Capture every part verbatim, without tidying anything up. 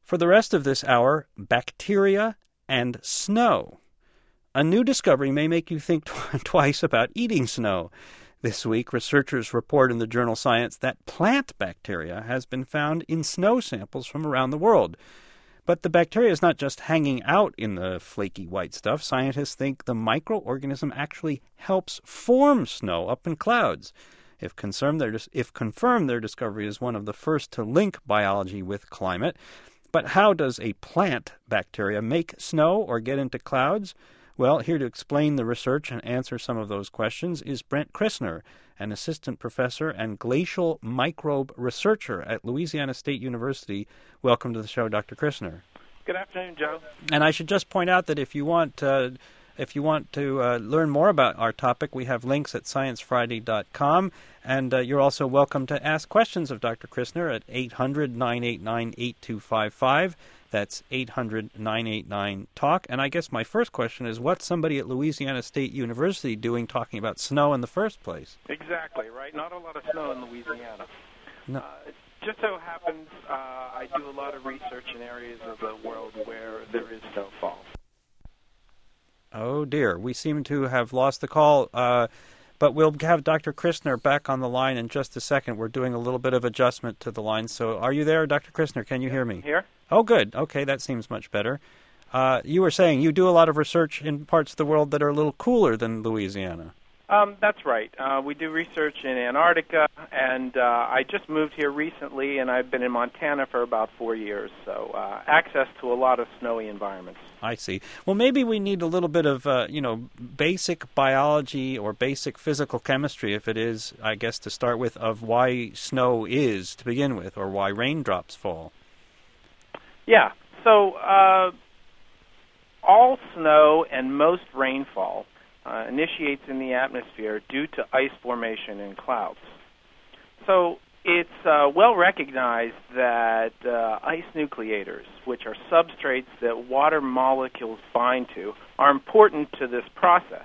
For the rest of this hour, bacteria and snow. A new discovery may make you think tw- twice about eating snow. This week, researchers report in the journal Science that plant bacteria has been found in snow samples from around the world. But the bacteria is not just hanging out in the flaky white stuff. Scientists think the microorganism actually helps form snow up in clouds. If confirmed, their, if confirmed, their discovery is one of the first to link biology with climate. But how does a plant bacteria make snow or get into clouds? Well, here to explain the research and answer some of those questions is Brent Christner, an assistant professor and glacial microbe researcher at Louisiana State University. Welcome to the show, Doctor Christner. Good afternoon, Joe. And I should just point out that if you want uh, if you want to uh, learn more about our topic, we have links at science friday dot com, and uh, you're also welcome to ask questions of Doctor Christner at eight hundred, nine eight nine, eight two five five. That's eight hundred, nine eight nine, talk. And I guess my first question is, what's somebody at Louisiana State University doing talking about snow in the first place? Exactly, right? Not a lot of snow in Louisiana. No. Uh, it just so happens uh, I do a lot of research in areas of the world where there is snowfall. Oh, dear. We seem to have lost the call, uh, but we'll have Doctor Christner back on the line in just a second. We're doing a little bit of adjustment to the line. So are you there, Doctor Christner? Can you hear me? Here? Oh, good. Okay, that seems much better. Uh, you were saying you do a lot of research in parts of the world that are a little cooler than Louisiana. Um, that's right. Uh, we do research in Antarctica, and uh, I just moved here recently, and I've been in Montana for about four years, so uh, access to a lot of snowy environments. I see. Well, maybe we need a little bit of, uh, you know, basic biology or basic physical chemistry, if it is, I guess, to start with, of why snow is to begin with, or why raindrops fall. Yeah. So uh, all snow and most rainfall uh, initiates in the atmosphere due to ice formation in clouds. So it's uh, well recognized that uh, ice nucleators, which are substrates that water molecules bind to, are important to this process.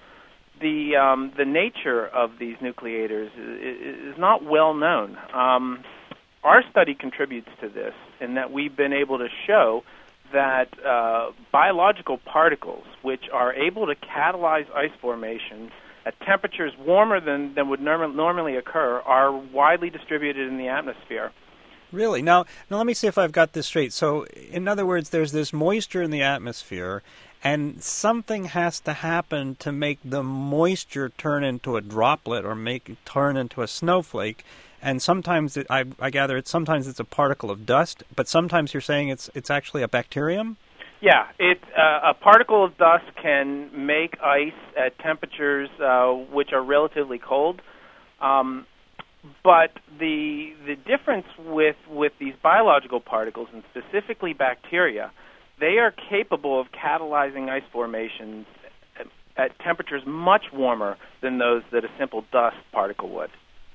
The um, the nature of these nucleators is, is not well known. Um, our study contributes to this in that we've been able to show that uh, biological particles, which are able to catalyze ice formation at temperatures warmer than, than would norm- normally occur, are widely distributed in the atmosphere. Really? Now, now, let me see if I've got this straight. So, in other words, there's this moisture in the atmosphere, and something has to happen to make the moisture turn into a droplet or make it turn into a snowflake. And sometimes, it, I, I gather, it's sometimes it's a particle of dust, but sometimes you're saying it's it's actually a bacterium? Yeah, it, uh, a particle of dust can make ice at temperatures uh, which are relatively cold. Um, but the the difference with, with these biological particles, and specifically bacteria, they are capable of catalyzing ice formations at, at temperatures much warmer than those that a simple dust particle would.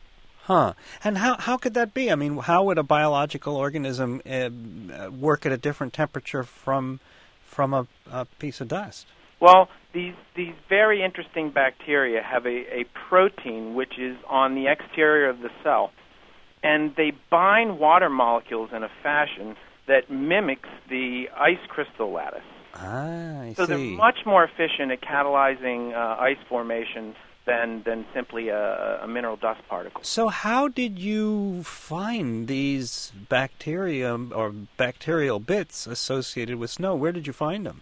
Huh. And how how could that be? I mean, how would a biological organism uh, work at a different temperature from from a, a piece of dust? Well, these these very interesting bacteria have a, a protein which is on the exterior of the cell, and they bind water molecules in a fashion that mimics the ice crystal lattice. Ah, I so see. they're much more efficient at catalyzing uh, ice formation than than simply a, a mineral dust particle. So how did you find these bacterium or bacterial bits associated with snow? Where did you find them?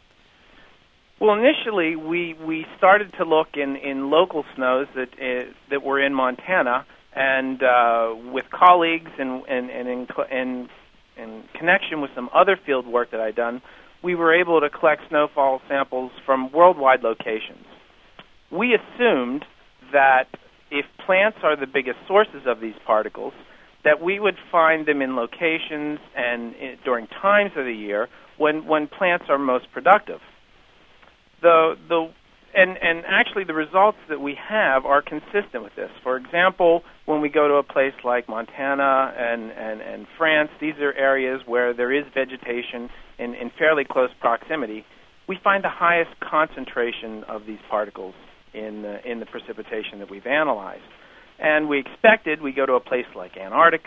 Well, initially we, we started to look in, in local snows that uh, that were in Montana, and uh, with colleagues and and, and in, in in connection with some other field work that I'd done, we were able to collect snowfall samples from worldwide locations. We assumed that if plants are the biggest sources of these particles, that we would find them in locations and in, during times of the year when, when plants are most productive. The the and, and actually the results that we have are consistent with this. For example, when we go to a place like Montana and, and, and France, these are areas where there is vegetation in, in fairly close proximity. We find the highest concentration of these particles in the, in the precipitation that we've analyzed. And we expected, we go to a place like Antarctica,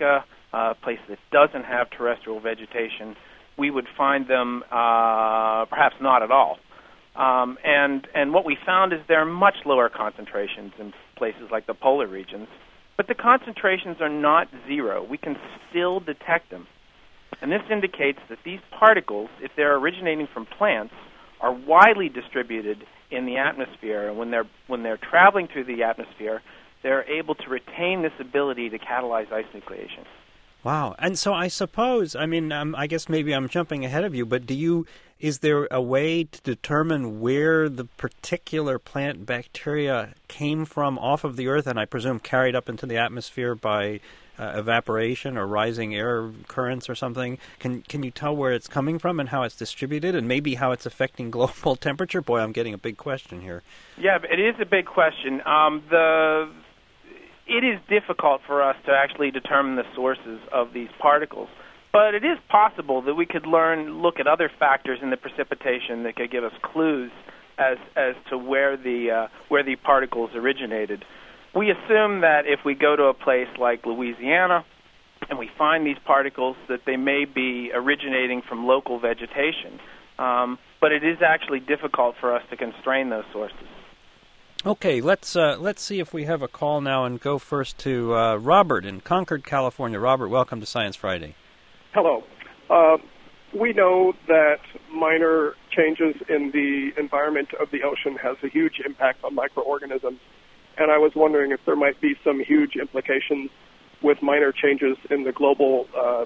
uh, a place that doesn't have terrestrial vegetation, we would find them uh, perhaps not at all. Um, and and what we found is there are much lower concentrations in places like the polar regions, but the concentrations are not zero. We can still detect them. And this indicates that these particles, if they're originating from plants, are widely distributed in the atmosphere. And when they're when they're traveling through the atmosphere, they're able to retain this ability to catalyze ice nucleation. Wow. And so I suppose, I mean, um, I guess maybe I'm jumping ahead of you, but do you, is there a way to determine where the particular plant bacteria came from off of the Earth and I presume carried up into the atmosphere by uh, evaporation or rising air currents or something? Can can you tell where it's coming from and how it's distributed and maybe how it's affecting global temperature? Boy, I'm getting a big question here. Yeah, it is a big question. Um, the... It is difficult for us to actually determine the sources of these particles, but it is possible that we could learn, look at other factors in the precipitation that could give us clues as as to where the uh, where the particles originated. We assume that if we go to a place like Louisiana and we find these particles, that they may be originating from local vegetation, um, but it is actually difficult for us to constrain those sources. Okay, let's uh, let's see if we have a call now and go first to uh, Robert in Concord, California. Robert, welcome to Science Friday. Hello. Uh, we know that minor changes in the environment of the ocean has a huge impact on microorganisms, and I was wondering if there might be some huge implications with minor changes in the global uh,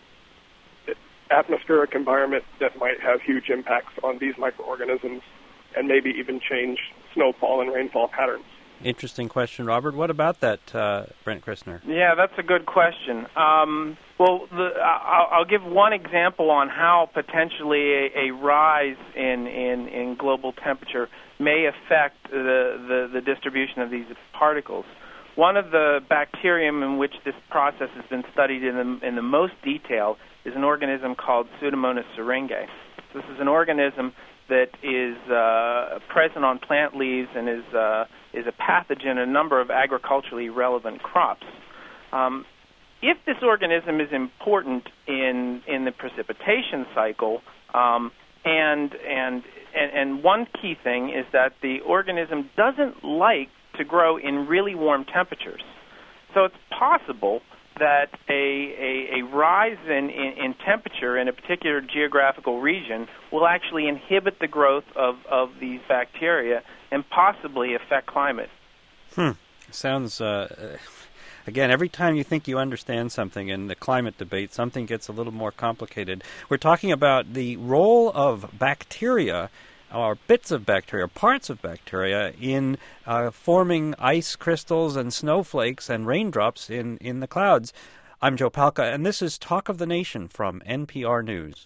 atmospheric environment that might have huge impacts on these microorganisms and maybe even change snowfall and rainfall patterns. Interesting question, Robert. What about that, uh, Brent Christner? Yeah, that's a good question. Um, well, the, I'll, I'll give one example on how potentially a, a rise in, in, in global temperature may affect the, the, the distribution of these particles. One of the bacterium in which this process has been studied in the, in the most detail is an organism called Pseudomonas syringae. This is an organism that is uh, present on plant leaves and is uh, is a pathogen in a number of agriculturally relevant crops. Um, if this organism is important in in the precipitation cycle, um, and, and and and one key thing is that the organism doesn't like to grow in really warm temperatures. So it's possible that a, a, a rise in, in, in temperature in a particular geographical region will actually inhibit the growth of, of these bacteria and possibly affect climate. Hmm. Sounds, uh, again, every time you think you understand something in the climate debate, something gets a little more complicated. We're talking about the role of bacteria or bits of bacteria, parts of bacteria, in uh, forming ice crystals and snowflakes and raindrops in, in the clouds. I'm Joe Palca, and this is Talk of the Nation from N P R News.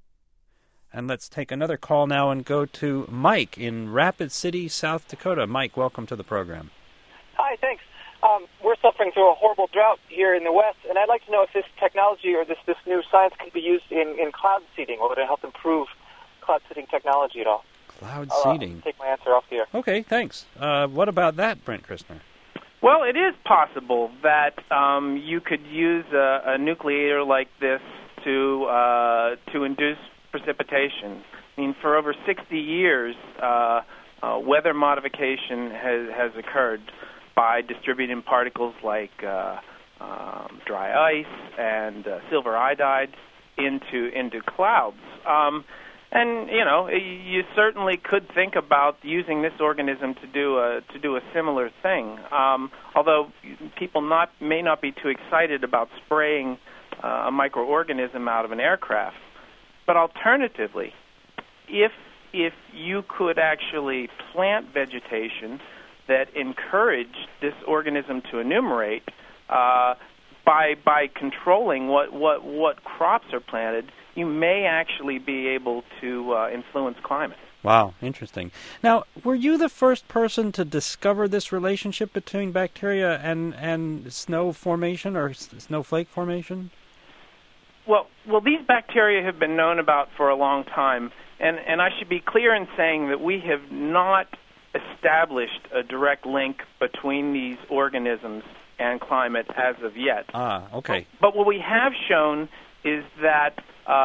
And let's take another call now and go to Mike in Rapid City, South Dakota. Mike, welcome to the program. Hi, thanks. Um, we're suffering through a horrible drought here in the West, and I'd like to know if this technology or this, this new science can be used in, in cloud seeding, or would it help improve cloud seeding technology at all? Cloud I'll, seeding. Uh, take my answer off the air. Okay, thanks. Uh, what about that, Brent Christner? Well, it is possible that um, you could use a, a nucleator like this to uh, to induce precipitation. I mean, for over sixty years, uh, uh, weather modification has, has occurred by distributing particles like uh, um, dry ice and uh, silver iodide into into clouds. Um, And, you know, you certainly could think about using this organism to do a to do a similar thing. Um, although people not may not be too excited about spraying uh, a microorganism out of an aircraft. But alternatively, if if you could actually plant vegetation that encouraged this organism to enumerate uh, by by controlling what, what, what crops are planted, you may actually be able to uh, influence climate. Wow, interesting. Now, were you the first person to discover this relationship between bacteria and, and snow formation or s- snowflake formation? Well, well, these bacteria have been known about for a long time, and, and I should be clear in saying that we have not established a direct link between these organisms and climate as of yet. Ah, okay. But, but what we have shown is that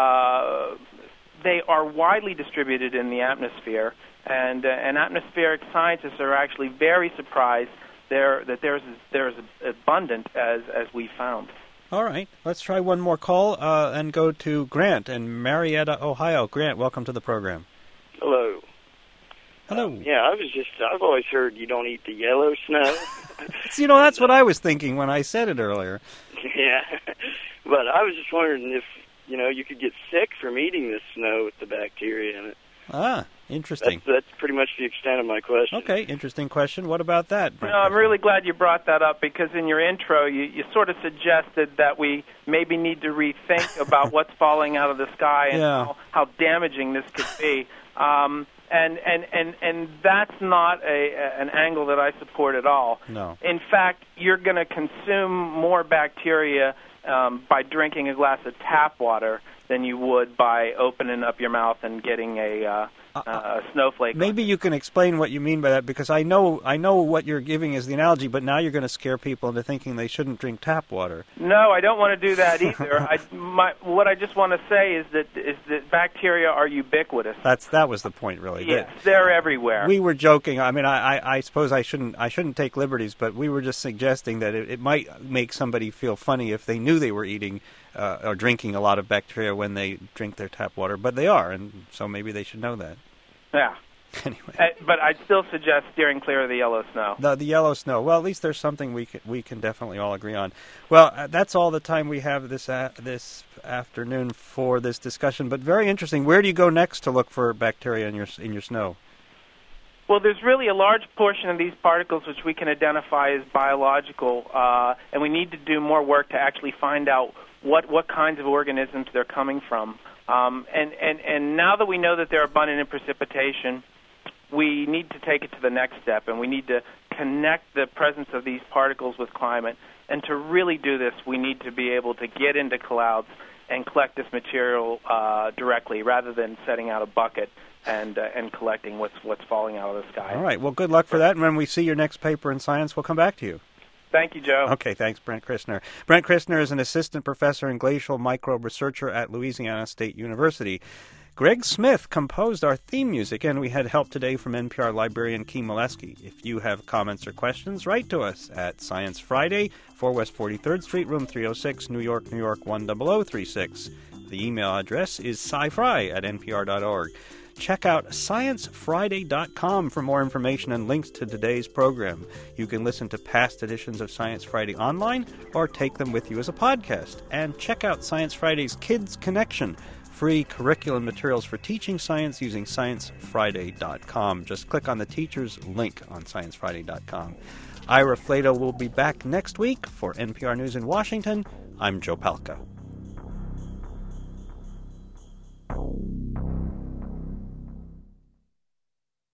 uh, they are widely distributed in the atmosphere, and, uh, and atmospheric scientists are actually very surprised there that there's there's abundant as as we found. All right, let's try one more call uh, and go to Grant in Marietta, Ohio. Grant, welcome to the program. Hello. Hello. Um, yeah, I was just, I've always heard you don't eat the yellow snow. You know, that's what I was thinking when I said it earlier. Yeah, but I was just wondering if, you know, you could get sick from eating this snow with the bacteria in it. Ah, interesting. That's, that's pretty much the extent of my question. Okay, interesting question. What about that, Brent? No, I'm really glad you brought that up, because in your intro you, you sort of suggested that we maybe need to rethink about what's falling out of the sky and Yeah. how, how damaging this could be. Um, and, and, and, and that's not a, a, an angle that I support at all. No. In fact, you're going to consume more bacteria um, by drinking a glass of tap water than you would by opening up your mouth and getting a, uh, uh, a snowflake. Maybe you can explain what you mean by that, because I know I know what you're giving as the analogy, but now you're going to scare people into thinking they shouldn't drink tap water. No, I don't want to do that either. I, my, what I just want to say is that is that bacteria are ubiquitous. That's that was the point, really. Yes, That- they're everywhere. We were joking. I mean, I, I, I suppose I shouldn't I shouldn't take liberties, but we were just suggesting that it, it might make somebody feel funny if they knew they were eating uh, or drinking a lot of bacteria when they drink their tap water, but they are, and so maybe they should know that. Yeah. Anyway, Uh, but I'd still suggest steering clear of the yellow snow. the the yellow snow. Well, at least there's something we can, we can definitely all agree on. Well, uh, that's all the time we have this uh, this afternoon for this discussion. But very interesting. Where do you go next to look for bacteria in your in your snow? Well, there's really a large portion of these particles which we can identify as biological, uh, and we need to do more work to actually find out what, what kinds of organisms they're coming from. Um, and, and, and now that we know that they're abundant in precipitation, we need to take it to the next step, and we need to connect the presence of these particles with climate. And to really do this, we need to be able to get into clouds and collect this material uh, directly, rather than setting out a bucket and uh, and collecting what's what's falling out of the sky. All right. Well, good luck for that. And when we see your next paper in Science, we'll come back to you. Thank you, Joe. Okay, thanks, Brent Christner. Brent Christner is an assistant professor and glacial microbe researcher at Louisiana State University. Greg Smith composed our theme music, and we had help today from N P R librarian Key Molesky. If you have comments or questions, write to us at Science Friday, four West forty-third Street, room three oh six, New York, New York, one zero zero three six. The email address is scifry at n p r dot org. Check out science friday dot com for more information and links to today's program. You can listen to past editions of Science Friday online or take them with you as a podcast. And check out Science Friday's Kids Connection, free curriculum materials for teaching science using science friday dot com. Just click on the teacher's link on science friday dot com. Ira Flato will be back next week for N P R News in Washington. I'm Joe Palca.